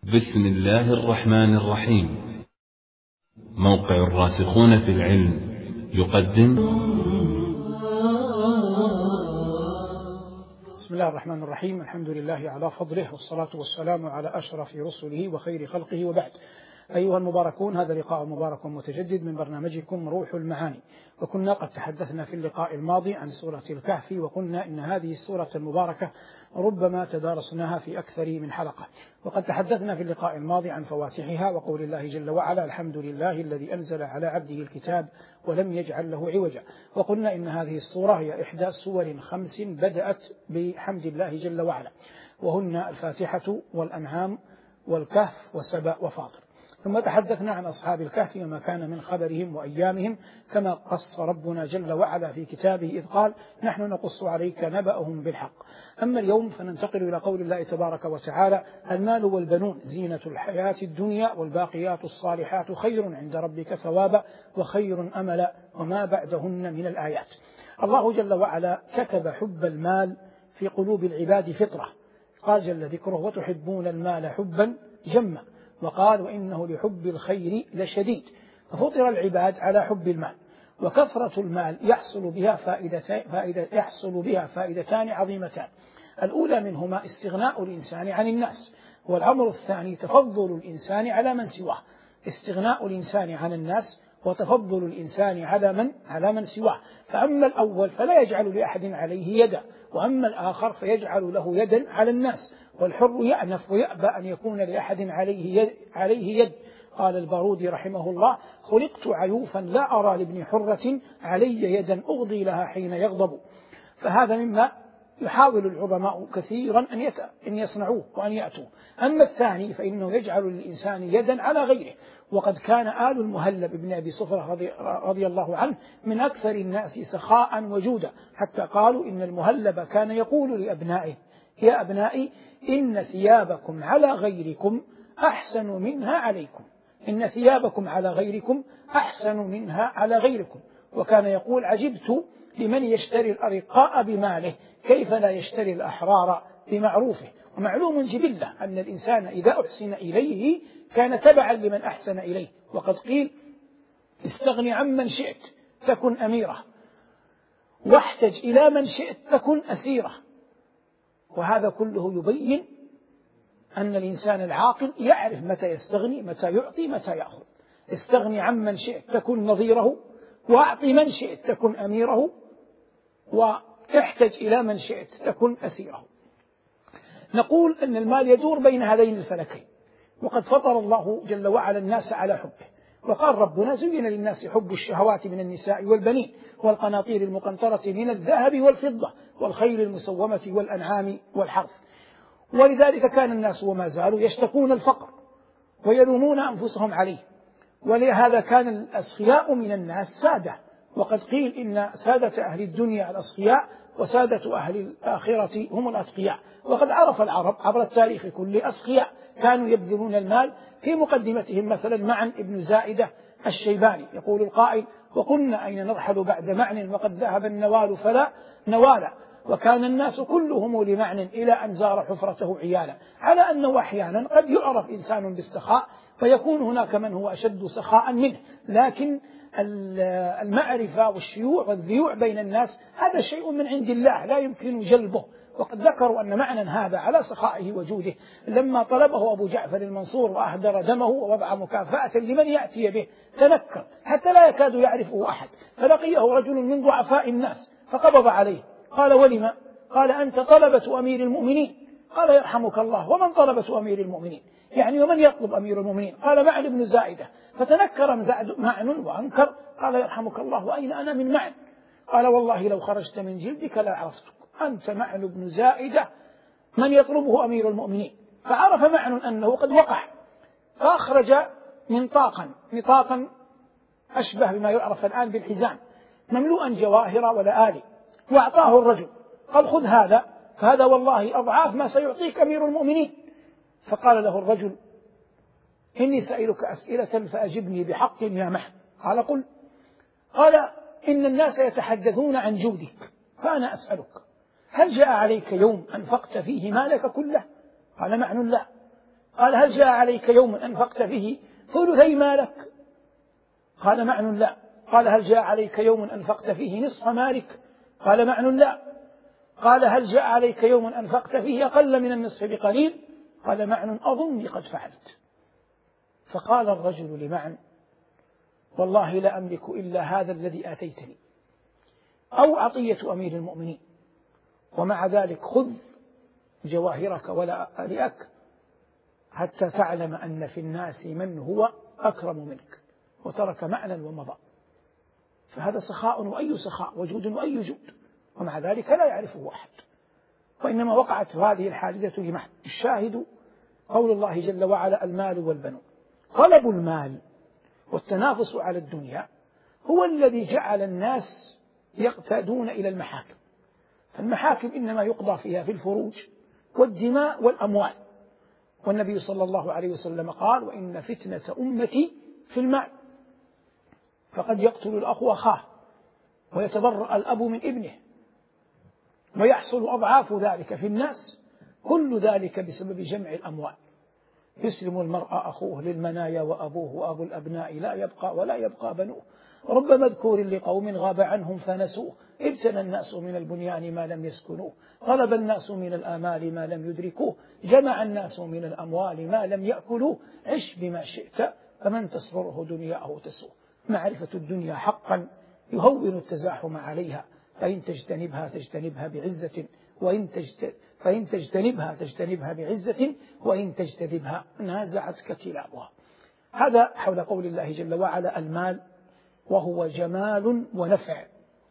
بسم الله الرحمن الرحيم. موقع الراسخون في العلم يقدم. بسم الله الرحمن الرحيم. الحمد لله على فضله، والصلاة والسلام على أشرف رسله وخير خلقه، وبعد. أيها المباركون، هذا لقاء مبارك متجدد من برنامجكم روح المعاني. وكنا قد تحدثنا في اللقاء الماضي عن سورة الكهف، وقلنا إن هذه السورة المباركة ربما تدارسناها في أكثر من حلقة. وقد تحدثنا في اللقاء الماضي عن فواتحها وقول الله جل وعلا: الحمد لله الذي أنزل على عبده الكتاب ولم يجعل له عوجا. وقلنا إن هذه السورة هي إحدى سور 5 بدأت بحمد الله جل وعلا، وهن الفاتحة والأنعام والكهف وسبأ وفاطر. ثم تحدثنا عن أصحاب الكهف وما كان من خبرهم وأيامهم، كما قص ربنا جل وعلا في كتابه إذ قال: نحن نقص عليك نبأهم بالحق. أما اليوم فننتقل إلى قول الله تبارك وتعالى: المال والبنون زينة الحياة الدنيا والباقيات الصالحات خير عند ربك ثوابا وخير أملا وما بعدهن من الآيات. الله جل وعلا كتب حب المال في قلوب العباد فطرة، قال جل ذكره: وتحبون المال حبا جما. وقال: وإنه لحب الخير لشديد. ففطر العباد على حب المال، وكثرة المال يحصل بها فائدتان عظيمتان. الأولى منهما استغناء الإنسان عن الناس، والأمر الثاني تفضل الإنسان على من سواه. استغناء الإنسان عن الناس وتفضل الإنسان على من سواه. فأما الأول فلا يجعل لأحد عليه يدا، وأما الآخر فيجعل له يدا على الناس. والحر يأنف ويأبى أن يكون لأحد عليه يد. قال البارودي رحمه الله: خلقت عيوفا لا أرى لابن حرة علي يدا أغضي لها حين يغضب. فهذا مما يحاول العظماء كثيرا أن يصنعوه وأن يأتوا. أما الثاني فإنه يجعل للإنسان يدا على غيره. وقد كان آل المهلب بن أبي صفرة رضي الله عنه من أكثر الناس سخاء وجودا، حتى قالوا إن المهلب كان يقول لأبنائه: يا أبنائي، إن ثيابكم على غيركم أحسن منها عليكم. إن ثيابكم على غيركم أحسن منها على غيركم. وكان يقول: عجبت لمن يشتري الأرقاء بماله كيف لا يشتري الأحرار بمعروفه. ومعلوم جبلة أن الإنسان إذا أحسن إليه كان تبعا لمن أحسن إليه. وقد قيل: استغني عمن شئت تكن أميرة، واحتج إلى من شئت تكن أسيرة. وهذا كله يبين أن الإنسان العاقل يعرف متى يستغني، متى يعطي، متى يأخذ. استغني عمن شئت تكن نظيره، وأعطي من شئت تكن أميره، واحتج إلى من شئت تكن أسيره. نقول أن المال يدور بين هذين الفلكين، وقد فطر الله جل وعلا الناس على حبه. وقال ربنا: زين للناس حب الشهوات من النساء والبنين والقناطير المقنطرة من الذهب والفضة والخيل المسومة والأنعام والحرث. ولذلك كان الناس وما زالوا يشتكون الفقر ويلومون أنفسهم عليه. ولهذا كان الأسخياء من الناس سادة. وقد قيل إن سادة أهل الدنيا الأسخياء، وسادة أهل الآخرة هم الأتقياء. وقد عرف العرب عبر التاريخ كل أسخياء كانوا يبذلون المال. في مقدمتهم مثلا معن ابن زائدة الشيباني يقول القائل: وقلنا أين نرحل بعد معن وقد ذهب النوال فلا نوال. وكان الناس كلهم لمعن إلى أن زار حفرته عيالا. على أنه أحيانا قد يعرف إنسان بالسخاء ويكون هناك من هو أشد سخاء منه، لكن المعرفة والشيوع والذيوع بين الناس هذا شيء من عند الله لا يمكن جلبه. وقد ذكروا أن معنى هذا على سخائه وجوده لما طلبه أبو جعفر المنصور وأهدر دمه ووضع مكافأة لمن يأتي به تنكر حتى لا يكاد يعرفه أحد، فلقيه رجل من ضعفاء الناس فقبض عليه. قال: ولم؟ قال: أنت طلبة أمير المؤمنين. قال: يرحمك الله، ومن طلبة أمير المؤمنين؟ يعني ومن يطلب أمير المؤمنين؟ قال: معن بن زائدة. فتنكر معن وأنكر. قال: يرحمك الله، وأين أنا من معن؟ قال: والله لو خرجت من جلدك لا عرفتك، أنت معن بن زائدة من يطلبه أمير المؤمنين. فعرف معن أنه قد وقع، فأخرج نطاقا أشبه بما يعرف الآن بالحزام مملوءا جواهر ولآلي، وأعطاه الرجل. قال: خذ هذا، فهذا والله أضعاف ما سيعطيك أمير المؤمنين. فقال له الرجل: إني سألك أسئلة فأجبني بحق يا معن. قال: قل. قال: إن الناس يتحدثون عن جودك، فأنا أسألك: هل جاء عليك يوم أنفقت فيه مالك كله؟ قال معن: لا. قال هل جاء عليك يوم أنفقت فيه ثلثي مالك؟ قال معن لا. قال هل جاء عليك يوم أنفقت فيه نصف مالك؟ قال معن لا. قال هل جاء عليك يوم أنفقت فيه أقل من النصف بقليل؟ قال معن أظني قد فعلت. فقال الرجل لمعن والله لا أملك إلا هذا الذي آتيتني أو عطية أمير المؤمنين، ومع ذلك خذ جواهرك ولا ألئك حتى تعلم أن في الناس من هو أكرم منك. وترك معنى ومضى. فهذا سخاء وأي سخاء، وجود وأي جود، ومع ذلك لا يعرفه أحد، وإنما وقعت هذه الحادثة لمحض. الشاهد قول الله جل وعلا المال والبنون. طلب المال والتنافس على الدنيا هو الذي جعل الناس يقتادون إلى المحاكم. فالمحاكم إنما يقضى فيها في الفروج والدماء والأموال، والنبي صلى الله عليه وسلم قال وإن فتنة أمتي في المال، فقد يقتل الأخ أخاه ويتبرأ الأب من ابنه ويحصل أضعاف ذلك في الناس، كل ذلك بسبب جمع الأموال. يسلم المرء أخوه للمنايا وأبوه وأبو الأبناء لا يبقى ولا يبقى بنوه، رب مذكور لقوم غاب عنهم فنسوه، ابتنى الناس من البنيان ما لم يسكنوه، طلب الناس من الآمال ما لم يدركوه، جمع الناس من الأموال ما لم يأكلوه، عش بما شئت فمن تسرره دنياه تسوه. معرفة الدنيا حقا يهون التزاحم عليها، فإن تجتنبها بعزة فإن تجتنبها بعزة وإن تجتذبها نازعتك كلابها. هذا حول قول الله جل وعلا المال وهو جمال ونفع.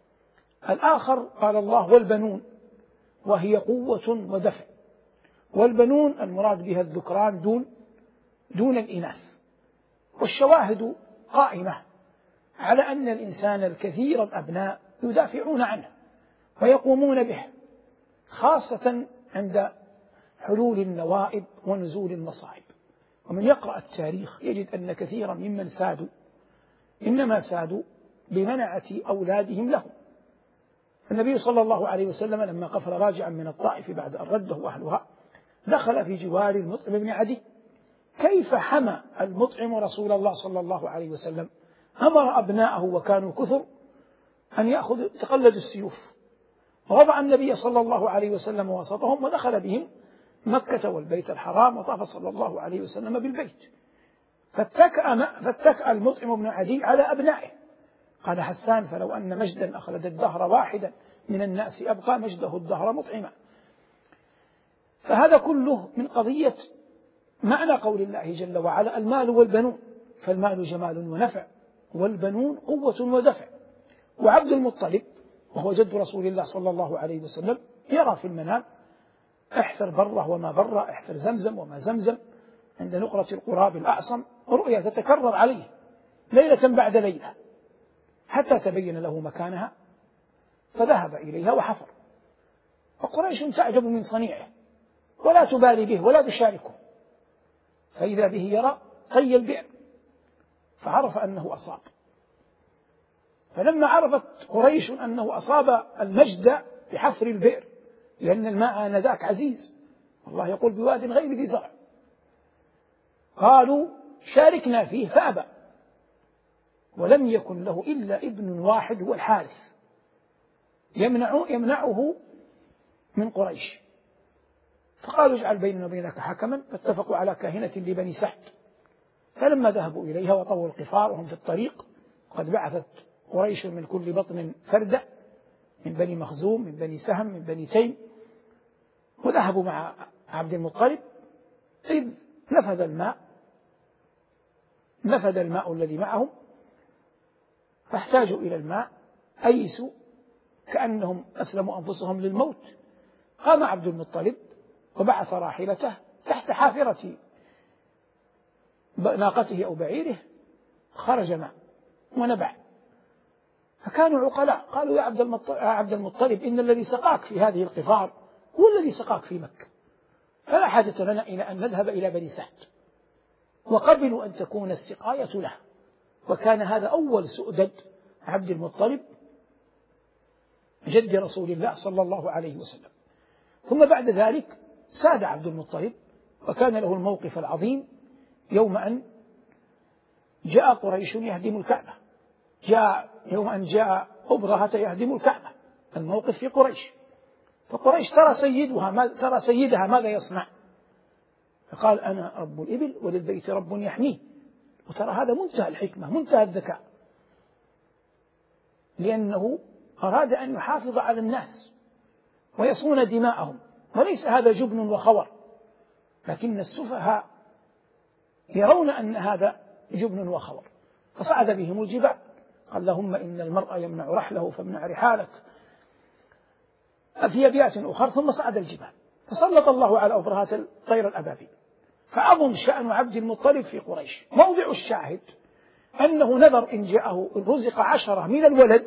الآخر قال الله والبنون وهي قوة ودفع. والبنون المراد بها الذكران دون الإناث. والشواهد قائمة على أن الإنسان الكثير الأبناء يدافعون عنه ويقومون به، خاصة عند حلول النوائب ونزول المصائب. ومن يقرأ التاريخ يجد أن كثيرا ممن سادوا إنما سادوا بمنعة أولادهم لهم. النبي صلى الله عليه وسلم لما قفل راجعا من الطائف بعد أن رده أهلها دخل في جوار المطعم بن عدي. كيف حمى المطعم رسول الله صلى الله عليه وسلم؟ أمر أبناءه وكانوا كثر أن تقلدوا السيوف، ووضع النبي صلى الله عليه وسلم وسطهم ودخل بهم مكة والبيت الحرام وطاف صلى الله عليه وسلم بالبيت. فاتكأ المطعم بن عدي على أبنائه. قال حسان فلو أن مجدا أخلد الدهر واحدا من الناس أبقى مجده الدهر مطعما. فهذا كله من قضية معنى قول الله جل وعلا المال والبنون. فالمال جمال ونفع، والبنون قوة ودفع. وعبد المطلب وهو جد رسول الله صلى الله عليه وسلم يرى في المنام احفر بره وما بره، احفر زمزم وما زمزم، عند نقرة القراب الأعصم، رؤيا تتكرر عليه ليلة بعد ليلة حتى تبين له مكانها، فذهب إليها وحفر. وقريش تعجب من صنيعه ولا تبالي به ولا تشاركه، فإذا به يرى طي البئر فعرف أنه أصاب. فلما عرفت قريش أنه أصاب المجد بحفر البئر، لأن الماء آنذاك عزيز، الله يقول بواد غير ذي زرع، قالوا شاركنا فيه فأبى، ولم يكن له إلا ابن واحد هو الحارث يمنعه من قريش. فقالوا اجعل بيننا وبينك حكما، فاتفقوا على كاهنة لبني سعد. فلما ذهبوا إليها وطووا القفار وهم في الطريق، قد بعثت قريش من كل بطن فردة من بني مخزوم من بني سهم من بني تيم، وذهبوا مع عبد المطلب، إذ نفذ الماء الذي معهم، فاحتاجوا إلى الماء، أيسوا كأنهم أسلموا أنفسهم للموت. قام عبد المطلب وبعث راحلته تحت حافرة ناقته أو بعيره، خرج ماء ونبع. فكانوا عقلاء قالوا يا عبد المطلب إن الذي سقاك في هذه القفار هو الذي سقاك في مكة، فلا حاجة لنا إلى أن نذهب إلى بني سعد. وقبلوا أن تكون السقاية له، وكان هذا أول سؤدد عبد المطلب جد رسول الله صلى الله عليه وسلم. ثم بعد ذلك ساد عبد المطلب وكان له الموقف العظيم يوم أن جاء قريش يهدم الكعبة، يوم أن جاء أبرهة يهدم الكعبة، الموقف في قريش. فقريش ترى سيدها ماذا يصنع، فقال أنا رب الإبل وللبيت رب يحميه. وترى هذا منتهى الحكمة، منتهى الذكاء، لأنه أراد أن يحافظ على الناس ويصون دماءهم، وليس هذا جبن وخور، لكن السفهاء يرون أن هذا جبن وخور. فصعد بهم الجبال، قال اللهم إن المرء يمنع رحله فامنع رحالك، في أبيات أخرى، ثم صعد الجبال فسلط الله على أبرهة طير الأبابيل. فعظم شأن عبد المطلب في قريش. موضع الشاهد أنه نذر إن جاءه إن رزق 10 من الولد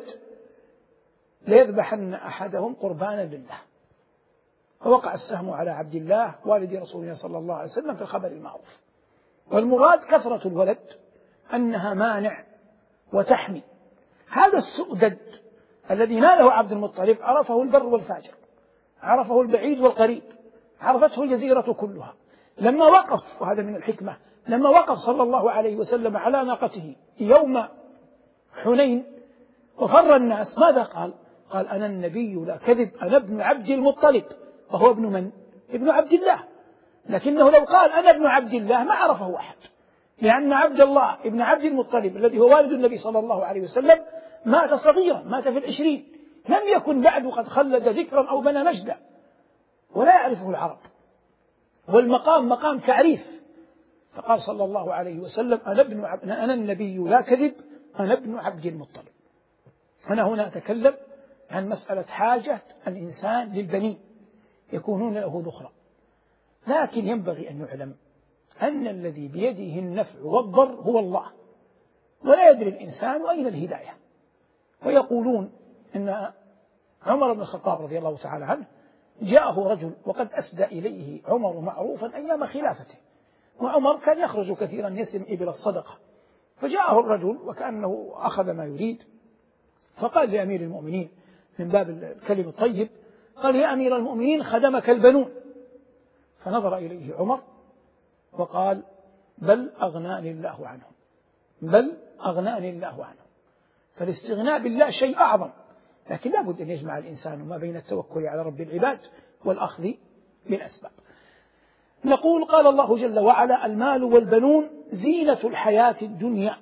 ليذبحن أحدهم قربانا لله، فوقع السهم على عبد الله والد رسول الله صلى الله عليه وسلم في الخبر المعروف. والمراد كثرة الولد، أنها مانع وتحمي. هذا السؤدد الذي ناله عبد المطلب عرفه البر والفاجر، عرفه البعيد والقريب، عرفته الجزيرة كلها. لما وقف، وهذا من الحكمة، لما وقف صلى الله عليه وسلم على ناقته يوم حنين وفر الناس، ماذا قال؟ قال أنا النبي لا كذب، أنا ابن عبد المطلب. وهو ابن من؟ ابن عبد الله. لكنه لو قال أنا ابن عبد الله ما عرفه أحد، لأن عبد الله ابن عبد المطلب الذي هو والد النبي صلى الله عليه وسلم مات صغيرا، مات في 20، لم يكن بعد قد خلد ذكرا أو بنى مجدا، ولا يعرفه العرب، والمقام مقام تعريف. فقال صلى الله عليه وسلم أنا النبي لا كذب، أنا ابن عبد المطلب. أنا هنا أتكلم عن مسألة حاجة الإنسان للبنين يكونون له ذخرا، لكن ينبغي أن يعلم أن الذي بيده النفع والضر هو الله، ولا يدري الإنسان أين الهداية. ويقولون إن عمر بن الخطاب رضي الله تعالى عنه جاءه رجل وقد أسدى إليه عمر معروفا أيام خلافته، وعمر كان يخرج كثيرا يسم إبل الصدقة، فجاءه الرجل وكأنه أخذ ما يريد، فقال لأمير المؤمنين من باب الكلم الطيب، قال يا أمير المؤمنين خدمك البنون. فنظر إليه عمر وقال بل أغناني الله عنهم، بل أغناني الله عنهم. فالاستغناء بالله شيء أعظم، لكن لا بد أن يجمع الإنسان ما بين التوكل على رب العباد والأخذ بالأسباب. نقول قال الله جل وعلا المال والبنون زينة الحياة الدنيا،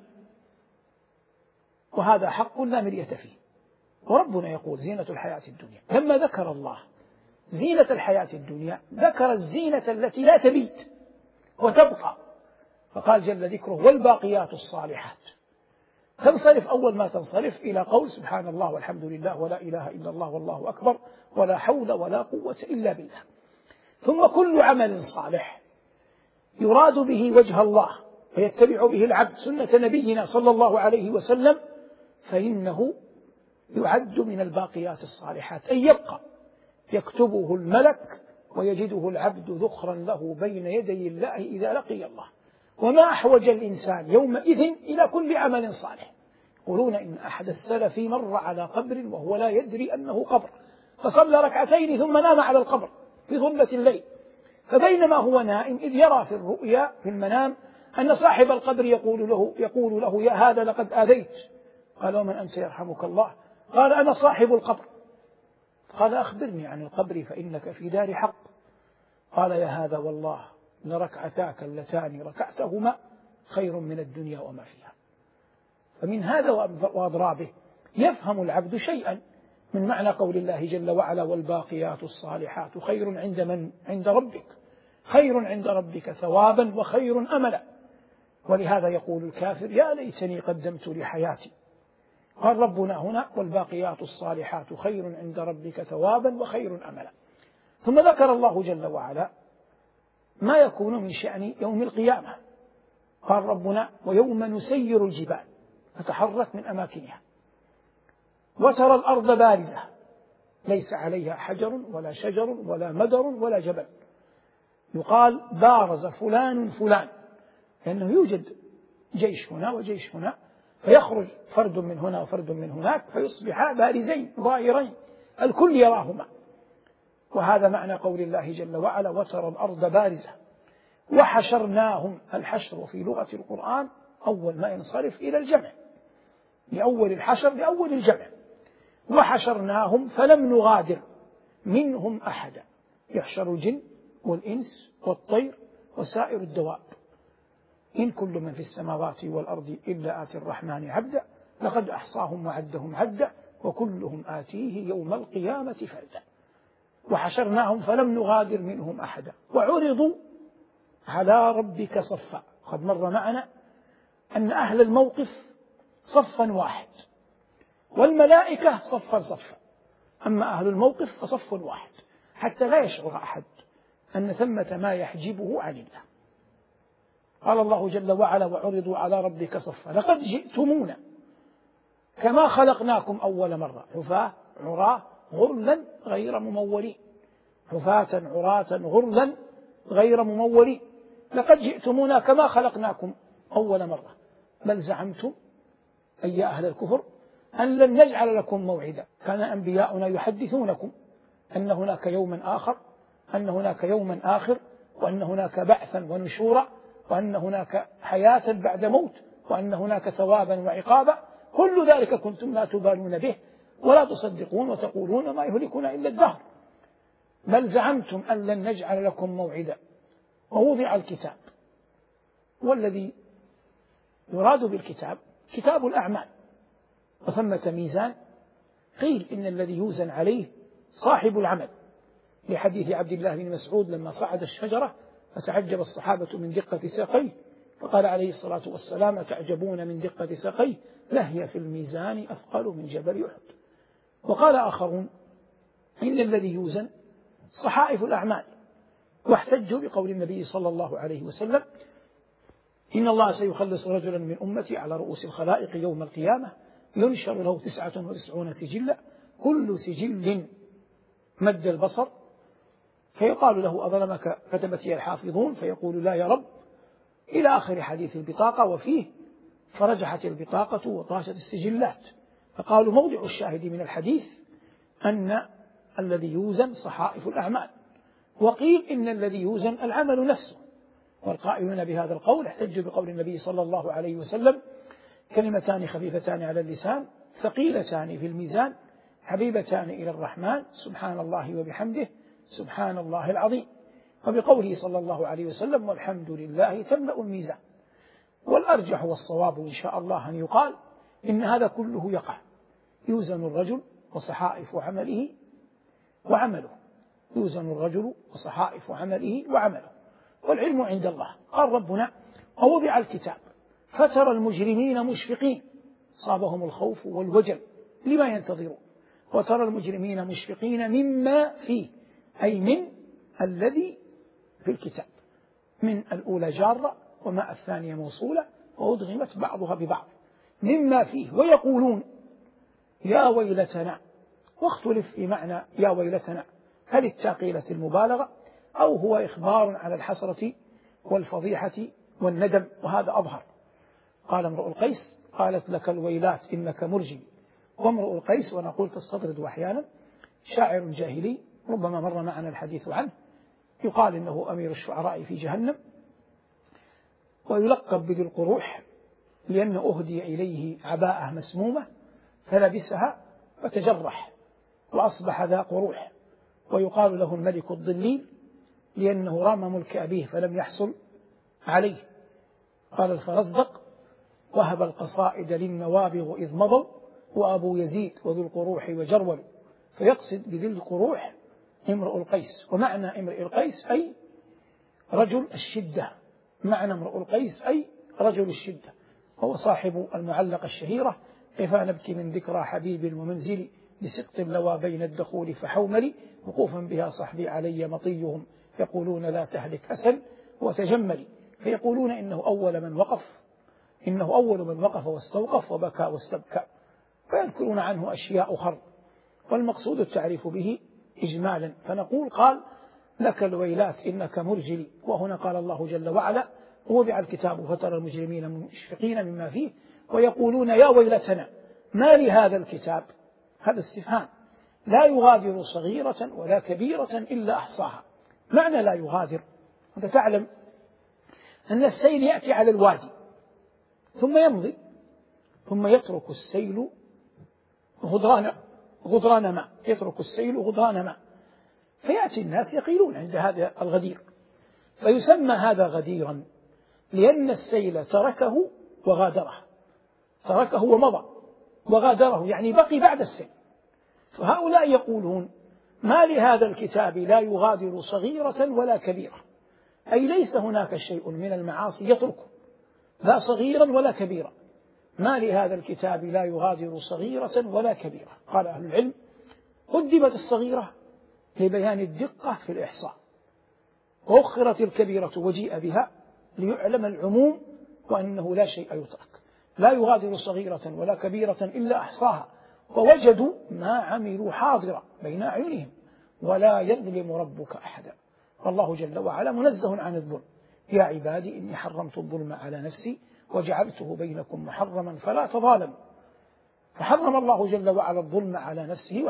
وهذا حق لا مرية فيه. وربنا يقول زينة الحياة الدنيا، لما ذكر الله زينة الحياة الدنيا ذكر الزينة التي لا تبيت وتبقى، فقال جل ذكره والباقيات الصالحات. تنصرف أول ما تنصرف إلى قول سبحان الله والحمد لله ولا إله إلا الله والله أكبر ولا حول ولا قوة إلا بالله. ثم كل عمل صالح يراد به وجه الله ويتبع به العبد سنة نبينا صلى الله عليه وسلم فإنه يعد من الباقيات الصالحات، أي يبقى يكتبه الملك ويجده العبد ذخرا له بين يدي الله إذا لقي الله. وما أحوج الإنسان يومئذ إلى كل عمل صالح. يقولون إن أحد السلف مر على قبر وهو لا يدري أنه قبر، فصلى ركعتين ثم نام على القبر في ظلمة الليل، فبينما هو نائم إذ يرى في الرؤيا في المنام أن صاحب القبر يقول له يا هذا لقد آذيت. قال ومن أنت يرحمك الله؟ قال أنا صاحب القبر. قال أخبرني عن القبر فإنك في دار حق. قال يا هذا والله لركعتاك اللتان ركعتهما خير من الدنيا وما فيها. فمن هذا وأضرابه يفهم العبد شيئا من معنى قول الله جل وعلا والباقيات الصالحات خير عند من؟ عند ربك، خير عند ربك ثوابا وخير أملا. ولهذا يقول الكافر يا ليتني قدمت لحياتي. قال ربنا هنا والباقيات الصالحات خير عند ربك ثوابا وخير أملا. ثم ذكر الله جل وعلا ما يكون من شأن يوم القيامة. قال ربنا ويوم نسير الجبال فتحرك من أماكنها وترى الأرض بارزة ليس عليها حجر ولا شجر ولا مدر ولا جبل. يقال بارز فلان فلان لأنه يوجد جيش هنا وجيش هنا، فيخرج فرد من هنا وفرد من هناك فيصبحا بارزين ظاهرين الكل يراهما. وهذا معنى قول الله جل وعلا وترى الأرض بارزة، وحشرناهم. الحشر في لغة القرآن أول ما ينصرف إلى الجمع، لأول الحشر لأول الجمع. وحشرناهم فلم نغادر منهم أحدا. يحشر الجن والإنس والطير وسائر الدواب. إن كل من في السماوات والأرض إلا آتي الرحمن عبدا لقد أحصاهم وعدهم عدا وكلهم آتيه يوم القيامة فردا. وحشرناهم فلم نغادر منهم أحدا وعرضوا على ربك صفا. قد مر معنا أن أهل الموقف صفا واحد والملائكة صفا صفا، أما أهل الموقف فصف واحد، حتى لا يشعر أحد أن ثمة ما يحجبه عن الله. قال الله جل وعلا وعرضوا على ربك صفا لقد جئتمونا كما خلقناكم أول مرة حفاة عراة غرلا غير ممولين. حفاة عراة غرلا غير ممولين. لقد جئتمونا كما خلقناكم أول مرة بل زعمتم أي أهل الكفر أن لن نجعل لكم موعدا. كان أنبياؤنا يحدثونكم أن هناك يوما آخر، أن هناك يوما آخر، وأن هناك بعثا ونشورا، وأن هناك حياة بعد موت، وأن هناك ثوابا وعقابا. كل ذلك كنتم لا تبالون به ولا تصدقون وتقولون ما يهلكنا إلا الدهر. بل زعمتم أن لن نجعل لكم موعدا. ووضع الكتاب، والذي يراد بالكتاب كتاب الأعمال، وثمة ميزان. قيل إن الذي يوزن عليه صاحب العمل، لحديث عبد الله بن مسعود لما صعد الشجرة فتعجب الصحابة من دقة ساقيه فقال عليه الصلاة والسلام تعجبون من دقة ساقيه لهي في الميزان أثقل من جبل أحد. وقال آخرون إن الذي يوزن صحائف الأعمال، واحتجوا بقول النبي صلى الله عليه وسلم إن الله سيخلص رجلا من أمتي على رؤوس الخلائق يوم القيامة ينشر له 99 سجلا كل سجل مد البصر، فيقال له أظلمك كتبتي الحافظون فيقول لا يا رب، إلى آخر حديث البطاقة. وفيه فرجحت البطاقة وطاشت السجلات. فقالوا موضع الشاهد من الحديث أن الذي يوزن صحائف الأعمال. وقيل إن الذي يوزن العمل نفسه. والقائلون بهذا القول احتجوا بقول النبي صلى الله عليه وسلم كلمتان خفيفتان على اللسان ثقيلتان في الميزان حبيبتان إلى الرحمن سبحان الله وبحمده سبحان الله العظيم. وبقوله صلى الله عليه وسلم والحمد لله تملأ الميزان. والأرجح والصواب إن شاء الله أن يقال إن هذا كله يقع. يوزن الرجل وصحائف عمله وعمله، يوزن الرجل وصحائف عمله وعمله، والعلم عند الله. قال ربنا ووضع الكتاب فترى المجرمين مشفقين صابهم الخوف والوجل لما ينتظرون. وترى المجرمين مشفقين مما فيه أي من الذي في الكتاب. من الأولى جارة وما الثانية موصولة وأدغمت بعضها ببعض مما فيه. ويقولون يا ويلتنا. واختلف في معنى يا ويلتنا هل التاقيلة المبالغة أو هو إخبار على الحسرة والفضيحة والندم، وهذا أظهر. قال امرؤ القيس قالت لك الويلات إنك مرجم. وامرؤ القيس ونقول تستطرد أحيانا شاعر جاهلي ربما مر معنا الحديث عنه، يقال إنه أمير الشعراء في جهنم، ويلقب بذي القروح لأن أهدي إليه عباءة مسمومة فلبسها فتجرح وأصبح ذا قروح. ويقال له الملك الضليل لأنه رام ملك أبيه فلم يحصل عليه. قال الفرزدق وهب القصائد للنوابغ إذ مضوا وأبو يزيد وذو القروح وجرول. فيقصد بذي القروح امرؤ القيس. ومعنى امرؤ القيس أي رجل الشدة، معنى امرؤ القيس أي رجل الشدة. هو صاحب المعلقة الشهيرة كيف نبكي من ذكرى حبيب ومنزلي بسقط لوى بين الدخول فحوملي وقوفا بها صحبي علي مطيهم يقولون لا تهلك أسل وتجملي. فيقولون إنه أول من وقف واستوقف وبكى واستبكى، فيذكرون عنه أشياء أخرى والمقصود التعريف به إجمالا. فنقول قال لك الويلات إنك مرجلي. وهنا قال الله جل وعلا ووضع الكتاب فترى المجرمين مشفقين مما فيه ويقولون يا ويلتنا ما لهذا الكتاب. هذا استفهام لا يغادر صغيرة ولا كبيرة إلا أحصاها. معنى لا يغادر أنت تعلم أن السيل يأتي على الوادي ثم يمضي، ثم يترك السيل غدران ماء، يترك السيل غدران ماء، فيأتي الناس يقيلون عند هذا الغدير، فيسمى هذا غديرا لأن السيل تركه وغادره، تركه ومضى وغادره، يعني بقي بعد السيل. فهؤلاء يقولون ما لهذا الكتاب لا يغادر صغيرة ولا كبيرة، أي ليس هناك شيء من المعاصي يتركه، لا صغيرا ولا كبيرا، ما لهذا الكتاب لا يغادر صغيرة ولا كبيرة. قال أهل العلم قدمت الصغيرة لبيان الدقة في الإحصاء، وأخرت الكبيرة وجيء بها ليعلم العموم وأنه لا شيء يترك، لا يغادر صغيرة ولا كبيرة إلا أحصاها ووجدوا ما عملوا حاضرا بين أعينهم ولا يظلم ربك أحدا. والله جل وعلا منزه عن الظلم، يا عبادي إني حرمت الظلم على نفسي وجعلته بينكم محرما فلا تظالموا. فحرم الله جل وعلا الظلم على نفسه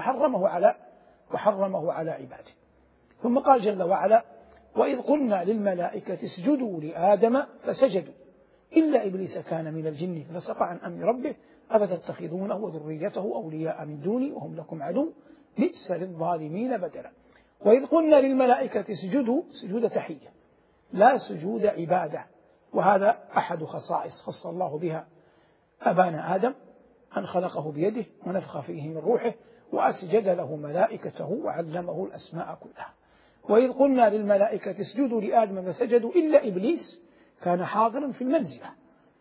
وحرمه على عباده. ثم قال جل وعلا وإذ قلنا للملائكة اسجدوا لآدم فسجدوا إلا إبليس كان من الجن ففسق عن أمر ربه أفتتخذونه وذريته أولياء من دوني وهم لكم عدو بئس للظالمين بدلا. وإذ قلنا للملائكة اسجدوا سجود تحية لا سجود عبادة، وهذا أحد خصائص خص الله بها أبانا آدم، أن خلقه بيده ونفخ فيه من روحه وأسجد له ملائكته وعلمه الأسماء كلها. وإذ قلنا للملائكة اسجدوا لآدم فسجدوا إلا إبليس كان حاضرا في المنزلة،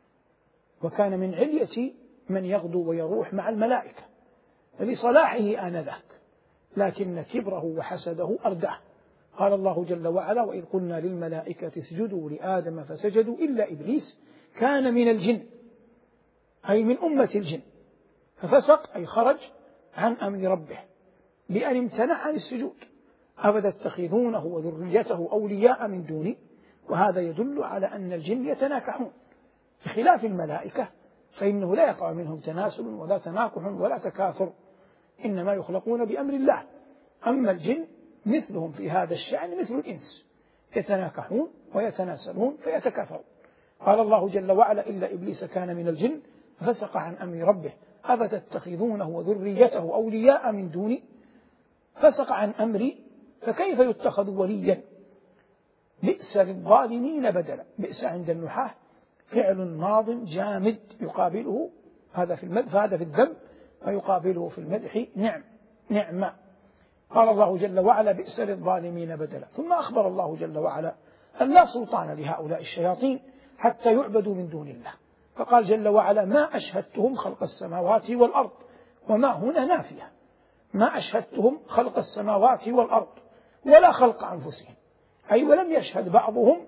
وكان من علية من يغدو ويروح مع الملائكة لصلاحه آنذاك، لكن كبره وحسده أرداه. قال الله جل وعلا وإذ قلنا للملائكة اسجدوا لآدم فسجدوا إلا إبليس كان من الجن، أي من أمة الجن، ففسق أي خرج عن أمر ربه بأن امتنع عن السجود. أفتتخذونه وذريته أولياء من دوني، وهذا يدل على أن الجن يتناكحون بخلاف الملائكة، فإنه لا يقع منهم تناسل ولا تناكح ولا تكاثر، إنما يخلقون بأمر الله. أما الجن مثلهم في هذا الشأن مثل الإنس، يتناكحون ويتناسلون فيتكاثرون. قال الله جل وعلا إلا إبليس كان من الجن ففسق عن أمر ربه أفتتخذونه وذريته أولياء من دوني، فسق عن أمري فكيف يتخذ وليا، بئس للظالمين بدلا. بئس عند النحاة فعل ماض جامد يقابله هذا في المدح، هذا في الذم، ويقابله في المدح نعم. قال الله جل وعلا بئس للظالمين بدلا. ثم أخبر الله جل وعلا أن لا سلطان لهؤلاء الشياطين حتى يعبدوا من دون الله، فقال جل وعلا ما أشهدتهم خلق السماوات والأرض، وما هنا نافية، ما أشهدتهم خلق السماوات والأرض ولا خلق أنفسهم، أي ولم يشهد بعضهم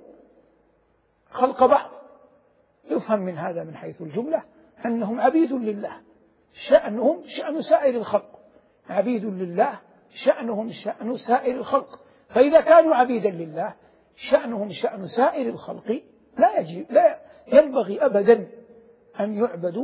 خلق بعض. يفهم من هذا من حيث الجملة أنهم عبيد لله، شأنهم شأن سائر الخلق، عبيد لله شأنهم شأن سائر الخلق، فإذا كانوا عبيدا لله شأنهم شأن سائر الخلق، لا ينبغي أبدا أن يعبدوا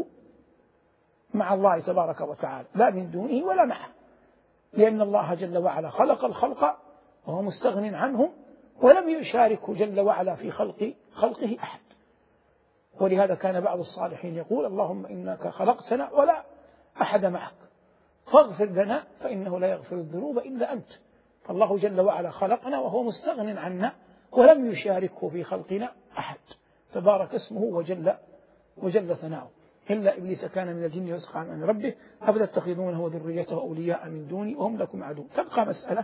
مع الله تبارك وتعالى، لا من دونه ولا معه، لأن الله جل وعلا خلق الخلق وهو مستغن عنهم، ولم يشاركه جل وعلا في خلقه أحد. ولهذا كان بعض الصالحين يقول اللهم إنك خلقتنا ولا أحد معك فاغفر لنا فإنه لا يغفر الذنوب إلا أنت. فالله جل وعلا خلقنا وهو مستغن عنا ولم يشاركه في خلقنا أحد، تبارك اسمه وجل ثناؤه. إلا إبليس كان من الجن ففسق عن أمر ربه أفتتخذونه وذريته أولياء من دوني وهم لكم عدو. تبقى مسألة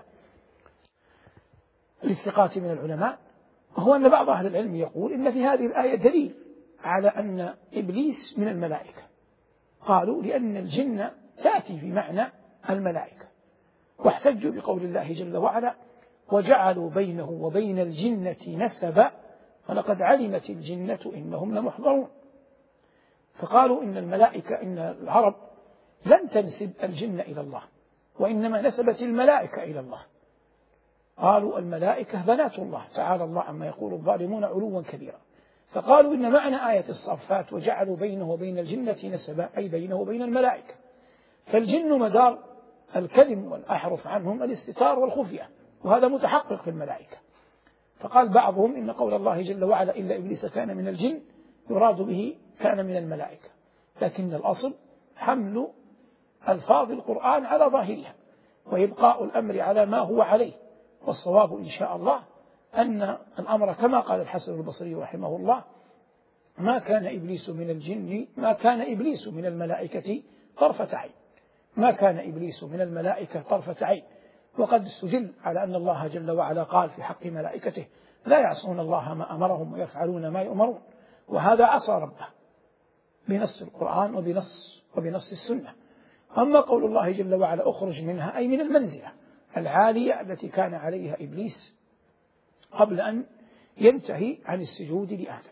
للثقات من العلماء، وهو أن بعض أهل العلم يقول إن في هذه الآية دليل على أن إبليس من الملائكة، قالوا لأن الجن تأتي بمعنى الملائكة، واحتجوا بقول الله جل وعلا وجعلوا بينه وبين الجنة نسبا ولقد علمت الجنة إنهم لمحضرون. فقالوا إن الملائكة، إن العرب لم تنسب الجن إلى الله، وإنما نسبت الملائكة إلى الله، قالوا الملائكة بنات الله تعالى الله عما يقول الظالمون علوا كبيرا. فقالوا إن معنى آية الصافات وجعلوا بينه وبين الجنة نسبا أي بينه وبين الملائكة، فالجن مدار الكلم والأحرف عنهم الاستتار والخفية، وهذا متحقق في الملائكة. فقال بعضهم إن قول الله جل وعلا إلا إبليس كان من الجن يراد به كان من الملائكة، لكن الأصل حمل ألفاظ القرآن على ظاهرها وإبقاء الأمر على ما هو عليه، والصواب إن شاء الله أن الأمر كما قال الحسن البصري رحمه الله: ما كان إبليس من الجن، ما كان إبليس من الملائكة طرفة عين، ما كان إبليس من الملائكة طرفة عين. وقد استدل على أن الله جل وعلا قال في حق ملائكته: لا يعصون الله ما أمرهم ويفعلون ما يؤمرون، وهذا عصى ربه بنص القرآن وبنص السنة. أما قول الله جل وعلا أخرج منها، أي من المنزلة العالية التي كان عليها إبليس قبل أن ينتهي عن السجود لآدم.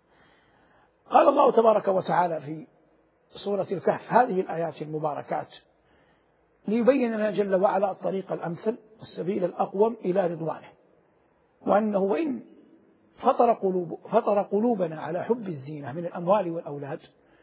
قال الله تبارك وتعالى في سورة الكهف هذه الآيات المباركات ليبين لنا جل وعلا الطريق الأمثل والسبيل الأقوم إلى رضوانه، وأنه وإن فطر قلوبنا على حب الزينة من الأموال والأولاد،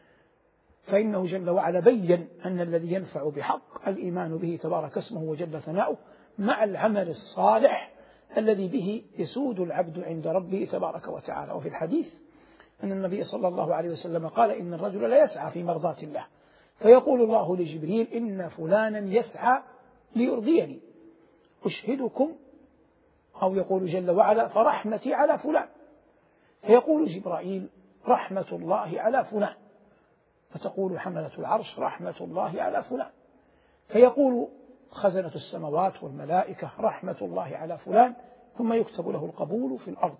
فإنه جل وعلا بين أن الذي ينفع بحق الإيمان به تبارك اسمه وجل ثناؤه مع العمل الصالح الذي به يسود العبد عند ربه تبارك وتعالى. وفي الحديث أن النبي صلى الله عليه وسلم قال: إن الرجل لا يسعى في مرضاة الله، فيقول الله لجبريل: إن فلانا يسعى ليرضيني، أشهدكم، أو يقول جل وعلا: فرحمتي على فلان، فيقول جبرائيل: رحمة الله على فلان، فتقول حملة العرش: رحمة الله على فلان، فيقول خزنة السماوات والملائكة: رحمة الله على فلان، ثم يكتب له القبول في الأرض.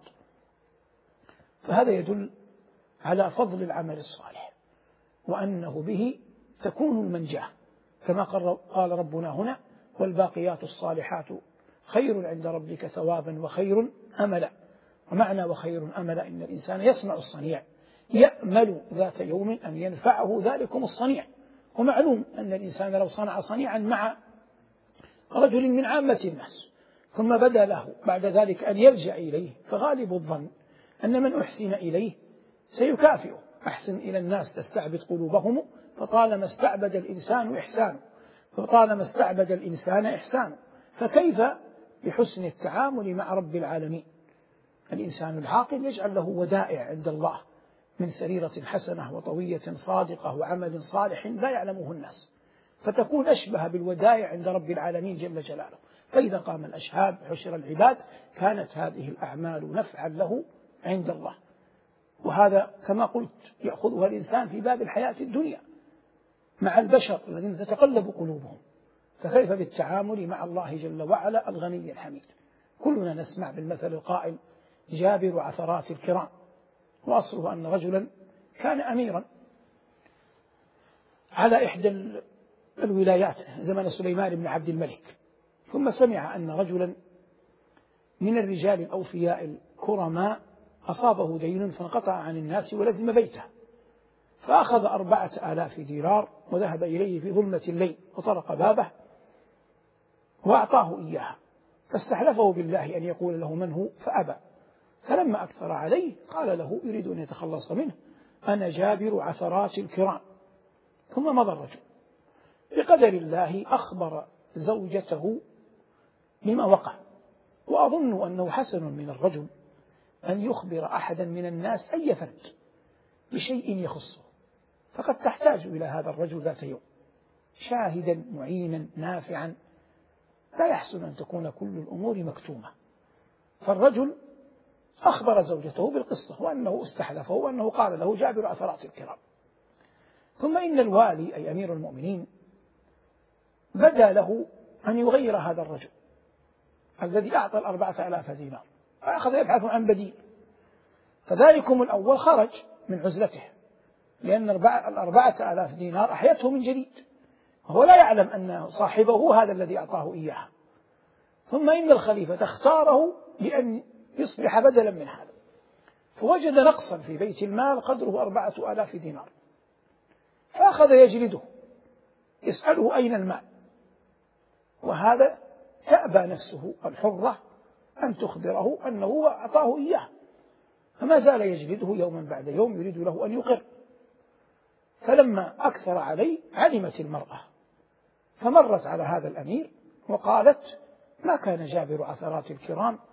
فهذا يدل على فضل العمل الصالح، وأنه به تكون المنجاة، كما قال ربنا هنا: والباقيات الصالحات خير عند ربك ثوابا وخير أملا. ومعنى وخير أملا إن الإنسان يصنع الصنيع يأمل ذات يوم أن ينفعه ذلكم الصنيع. ومعلوم أن الإنسان لو صنع صنيعا مع رجل من عامة الناس ثم بدا له بعد ذلك أن يلجأ إليه، فغالب الظن أن من أحسن إليه سيكافئه. أحسن إلى الناس تستعبد قلوبهم، فطالما استعبد الإنسان إحسانه، فكيف بحسن التعامل مع رب العالمين؟ الإنسان العاقل يجعل له ودائع عند الله من سريرة حسنة وطوية صادقة وعمل صالح لا يعلمه الناس، فتكون أشبه بالودائع عند رب العالمين جل جلاله. فإذا قام الأشهاد حشر العباد كانت هذه الأعمال نفعا له عند الله. وهذا كما قلت يأخذها الإنسان في باب الحياة الدنيا مع البشر الذين تتقلب قلوبهم، فكيف بالتعامل مع الله جل وعلا الغني الحميد؟ كلنا نسمع بالمثل القائل: جابر عثرات الكرام. وأصله أن رجلا كان أميرا على إحدى الولايات زمن سليمان بن عبد الملك، ثم سمع أن رجلا من الرجال الأوفياء الكرماء أصابه دين فانقطع عن الناس ولزم بيته، فأخذ 4000 دينار وذهب إليه في ظلمة الليل وطرق بابه وأعطاه إياها، فاستحلفه بالله أن يقول له من هو، فأبى. فلما أكثر عليه قال له يريد أن يتخلص منه: أنا جابر عثرات الكرام. ثم مضى الرجل، بقدر الله أخبر زوجته بما وقع. وأظن أنه حسن من الرجل أن يخبر أحدا من الناس أي فرد بشيء يخصه، فقد تحتاج إلى هذا الرجل ذات يوم شاهدا معينا نافعا. لا يحسن أن تكون كل الأمور مكتومة. فالرجل أخبر زوجته بالقصة وأنه استحلفه وأنه قال له جابر عثرات الكرام. ثم إن الوالي أي أمير المؤمنين بدا له أن يغير هذا الرجل الذي أعطى 4000 دينار، فأخذ يبحث عن بديل. فذلكم الأول خرج من عزلته، لأن 4000 دينار أحيته من جديد، وهو لا يعلم أن صاحبه هذا الذي أعطاه إياها. ثم إن الخليفة اختاره لأن يصبح بدلا من هذا، فوجد نقصا في بيت المال قدره 4000 دينار، فأخذ يجلده يسأله أين المال، وهذا تأبى نفسه الحرة أن تخبره أنه أعطاه إياه، فما زال يجلده يوما بعد يوم يريد له أن يقر. فلما أكثر عليه علمت المرأة، فمرت على هذا الأمير وقالت: ما كان جابر عثرات الكرام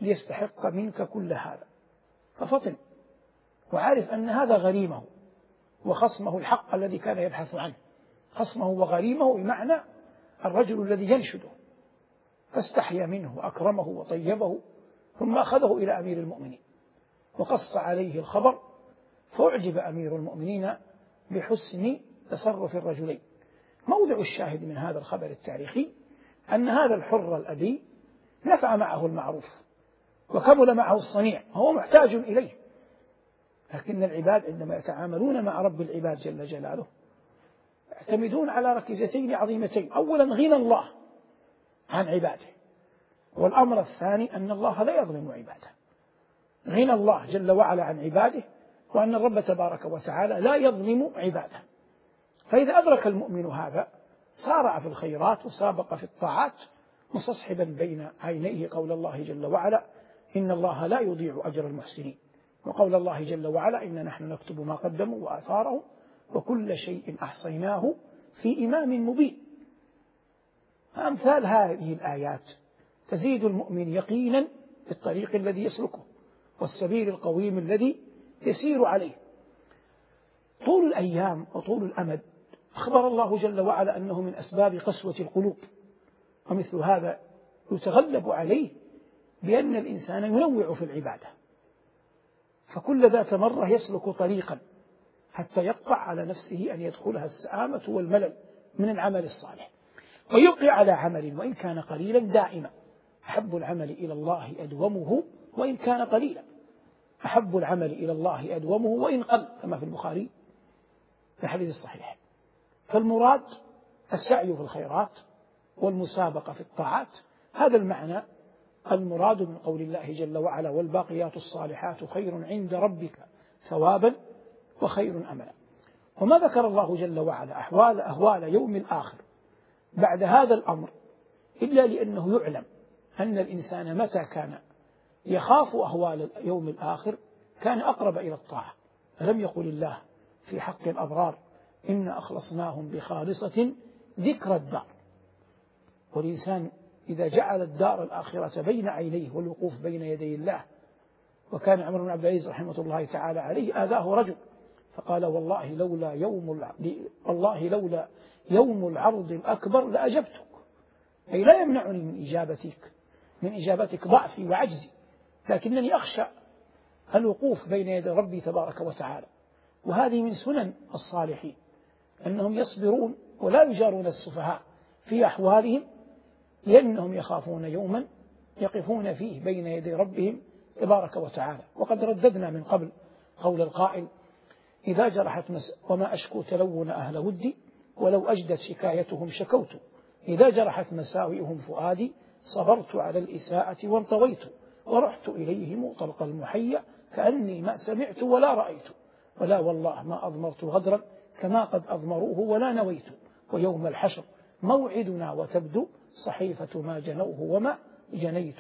ليستحق منك كل هذا. ففطن وعارف أن هذا غريمه وخصمه الحق الذي كان يبحث عنه. خصمه وغريمه بمعنى الرجل الذي ينشده، فاستحيا منه وأكرمه وطيبه، ثم أخذه إلى أمير المؤمنين وقص عليه الخبر، فأعجب أمير المؤمنين بحسن تصرف الرجلين. موضع الشاهد من هذا الخبر التاريخي أن هذا الحر الأبي نفع معه المعروف وكمل معه الصنيع، وهو محتاج إليه. لكن العباد عندما يتعاملون مع رب العباد جل جلاله يعتمدون على ركيزتين عظيمتين: أولا غنى الله عن عباده، والأمر الثاني أن الله لا يظلم عباده. غنى الله جل وعلا عن عباده، وأن الرب تبارك وتعالى لا يظلم عباده. فإذا أدرك المؤمن هذا سارع في الخيرات وسابق في الطاعات، مستصحبا بين عينيه قول الله جل وعلا: إن الله لا يضيع أجر المحسنين، وقول الله جل وعلا: إن نحن نكتب ما قدموا وآثارهم وكل شيء أحصيناه في إمام مبين. أمثال هذه الآيات تزيد المؤمن يقينا في الطريق الذي يسلكه والسبيل القويم الذي يسير عليه. طول الأيام وطول الأمد أخبر الله جل وعلا أنه من أسباب قسوة القلوب، ومثل هذا يتغلب عليه بأن الإنسان ينوع في العبادة، فكل ذات مرة يسلك طريقا حتى يقطع على نفسه أن يدخلها السآمة والملل من العمل الصالح، ويبقي على عمل وإن كان قليلا دائما. أحب العمل إلى الله أدومه وإن كان قليلا، أحب العمل إلى الله أدومه وإن قل، كما في البخاري في الحديث الصحيح. فالمراد السعي في الخيرات والمسابقة في الطاعات، هذا المعنى المراد من قول الله جل وعلا: والباقيات الصالحات خير عند ربك ثوابا وخير أملا. وما ذكر الله جل وعلا أهوال يوم الآخر بعد هذا الأمر إلا لأنه يعلم أن الإنسان متى كان يخاف أهوال يوم الآخر كان أقرب إلى الطاعة. ألم يقل الله في حق الأبرار: إنا أخلصناهم بخالصة ذكر الدار. والإنسان إذا جعل الدار الآخرة بين عينيه والوقوف بين يدي الله، وكان عمر بن عبد العزيز رحمة الله تعالى عليه آذاه رجل فقال: والله لولا يوم العرض الأكبر لأجبتك، أي لا يمنعني من إجابتك ضعفي وعجزي، لكنني أخشى الوقوف بين يدي ربي تبارك وتعالى. وهذه من سنن الصالحين أنهم يصبرون ولا يجارون السفهاء في أحوالهم، لأنهم يخافون يوما يقفون فيه بين يدي ربهم تبارك وتعالى. وقد رددنا من قبل قول القائل: إذا جرحت وما أشكو تلون أهل ودي، ولو أجدت شكايتهم شكوت، إذا جرحت مساوئهم فؤادي، صبرت على الإساءة وانطويت، ورحت إليهم طلق المحيا كأني ما سمعت ولا رأيت، ولا والله ما أضمرت غدرا كما قد أضمروه ولا نويت، ويوم الحشر موعدنا وتبدو صحيفة ما جنوه وما جنيت.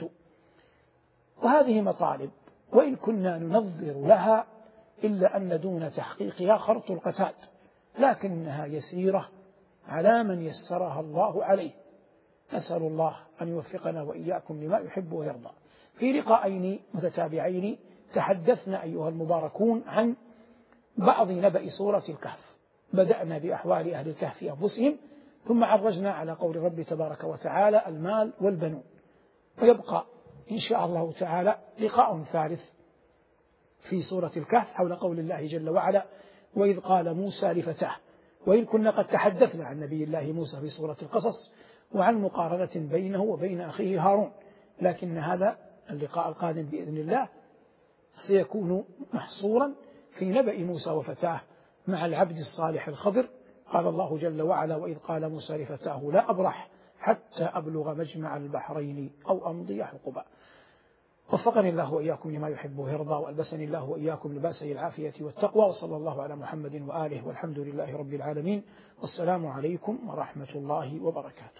وهذه مطالب وإن كنا ننظر لها إلا أن دون تحقيقها خرط القتاد، لكنها يسيرة على من يسرها الله عليه. نسأل الله أن يوفقنا وإياكم لما يحب ويرضى. في لقاءين متتابعين تحدثنا أيها المباركون عن بعض نبأ سورة الكهف. بدأنا بأحوال أهل الكهف أنفسهم، ثم عرجنا على قول رب تبارك وتعالى: المال والبنون. ويبقى إن شاء الله تعالى لقاء ثالث في سورة الكهف حول قول الله جل وعلا: وإذ قال موسى لفتاه. وإن كنا قد تحدثنا عن نبي الله موسى في سورة القصص وعن مقارنة بينه وبين أخيه هارون، لكن هذا اللقاء القادم بإذن الله سيكون محصورا في نبأ موسى وفتاه مع العبد الصالح الخضر. قال الله جل وعلا: وإذ قال موسى لفتاه لا أبرح حتى أبلغ مجمع البحرين أو أمضي حقبا. وفقني الله وإياكم لما يحب ويرضى، وألبسني الله وإياكم لباسي العافية والتقوى، وصلى الله على محمد وآله، والحمد لله رب العالمين، والسلام عليكم ورحمة الله وبركاته.